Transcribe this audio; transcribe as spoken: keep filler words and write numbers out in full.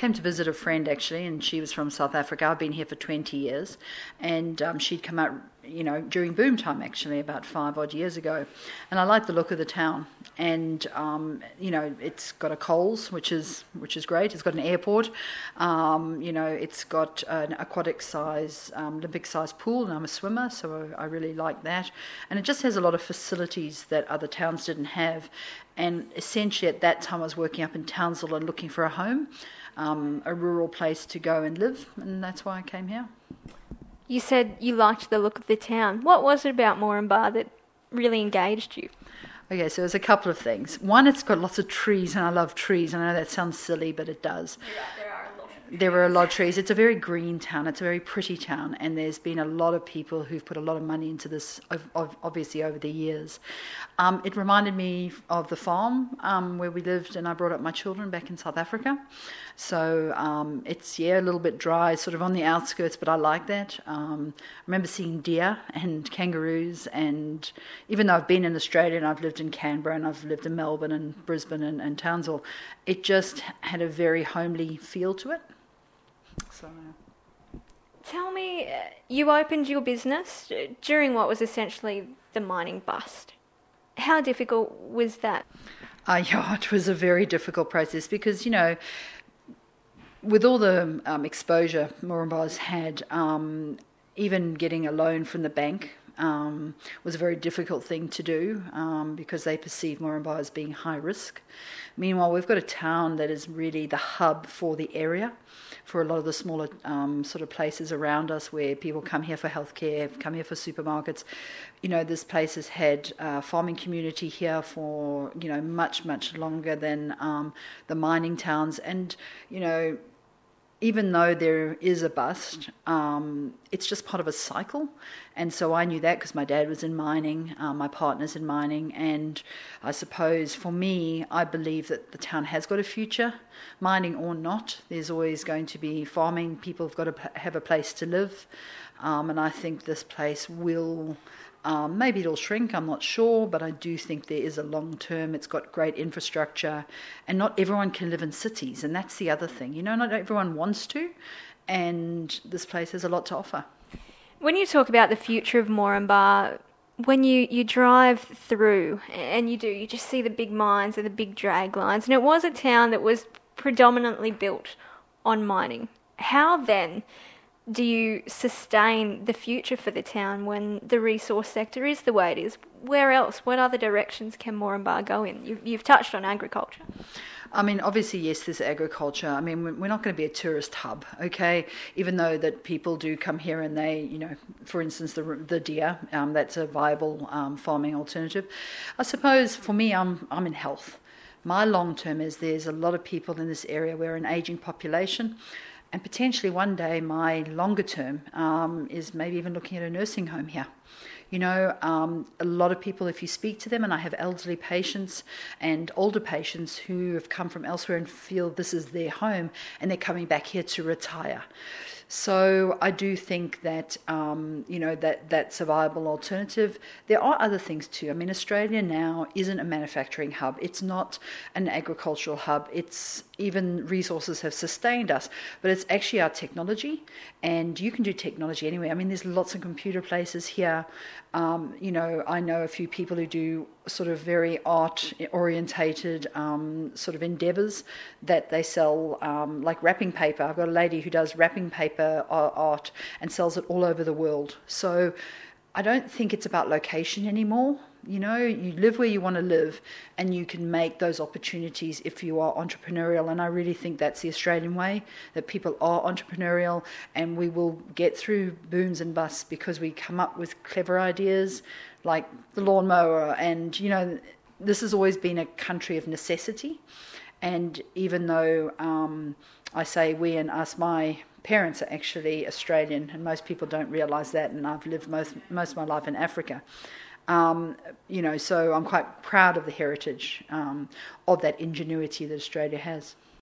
came to visit a friend actually, and she was from South Africa. I've been here for twenty years, and um, she'd come out, you know, during boom time actually, about five odd years ago, and I like the look of the town. And um, you know, it's got a Coles, which is which is great. It's got an airport. Um, you know, it's got an aquatic size, um, Olympic size pool, and I'm a swimmer, so I really like that. And it just has a lot of facilities that other towns didn't have. And essentially, at that time, I was working up in Townsville and looking for a home, um, a rural place to go and live, and that's why I came here. You said you liked the look of the town. What was it about Moranbah that really engaged you? Okay, so there's a couple of things. One, it's got lots of trees, and I love trees. I know that sounds silly, but it does. There are, there are a lot of trees. There are a lot of trees. It's a very green town. It's a very pretty town, and there's been a lot of people who've put a lot of money into this, obviously, over the years. Um, it reminded me of the farm um, where we lived, and I brought up my children back in South Africa. So um, it's, yeah, a little bit dry, sort of on the outskirts, but I like that. Um, I remember seeing deer and kangaroos, and even though I've been in Australia and I've lived in Canberra and I've lived in Melbourne and Brisbane and, and Townsville, it just had a very homely feel to it. So, Tell me, uh, you opened your business during what was essentially the mining bust. How difficult was that? Uh, yeah, it was a very difficult process because, you know, with all the um, exposure Moranbah's had, um, even getting a loan from the bank um, was a very difficult thing to do um, because they perceive Moranbah as being high risk. Meanwhile, we've got a town that is really the hub for the area, for a lot of the smaller um, sort of places around us where people come here for healthcare, come here for supermarkets. You know, this place has had a farming community here for, you know, much, much longer than um, the mining towns. And, you know, even though there is a bust, um, it's just part of a cycle. And so I knew that because my dad was in mining, uh, my partner's in mining, and I suppose for me, I believe that the town has got a future, mining or not. There's always going to be farming. People have got to have a place to live, um, and I think this place will... Um, maybe it'll shrink, I'm not sure, but I do think there is a long term. It's got great infrastructure, and not everyone can live in cities, and that's the other thing. You know, not everyone wants to, and this place has a lot to offer. When you talk about the future of Moranbah, when you, you drive through, and you do, you just see the big mines and the big drag lines, and it was a town that was predominantly built on mining. How then do you sustain the future for the town when the resource sector is the way it is? Where else? What other directions can Moranbah go in? You've, you've touched on agriculture. I mean, obviously, yes, there's agriculture. I mean, we're not going to be a tourist hub, okay? Even though that people do come here and they, you know, for instance, the the deer, um, that's a viable um, farming alternative. I suppose for me, I'm I'm in health. My long term is there's a lot of people in this area. We're an ageing population. And potentially one day, my longer term um, is maybe even looking at a nursing home here. You know, um, a lot of people, if you speak to them, and I have elderly patients and older patients who have come from elsewhere and feel this is their home, and they're coming back here to retire. So I do think that, um, you know, that that's a viable alternative. There are other things too. I mean, Australia now isn't a manufacturing hub. It's not an agricultural hub. It's even resources have sustained us, but it's actually our technology, and you can do technology anywhere. I mean, there's lots of computer places here. Um, you know, I know a few people who do sort of very art-orientated um, sort of endeavours that they sell, um, like wrapping paper. I've got a lady who does wrapping paper art and sells it all over the world. So I don't think it's about location anymore. You know, you live where you want to live, and you can make those opportunities if you are entrepreneurial. And I really think that's the Australian way, that people are entrepreneurial, and we will get through booms and busts because we come up with clever ideas like the lawnmower. And, you know, this has always been a country of necessity. And even though um, I say we and us, my parents are actually Australian, and most people don't realise that, and I've lived most most of my life in Africa. Um, you know, so I'm quite proud of the heritage um, of that ingenuity that Australia has.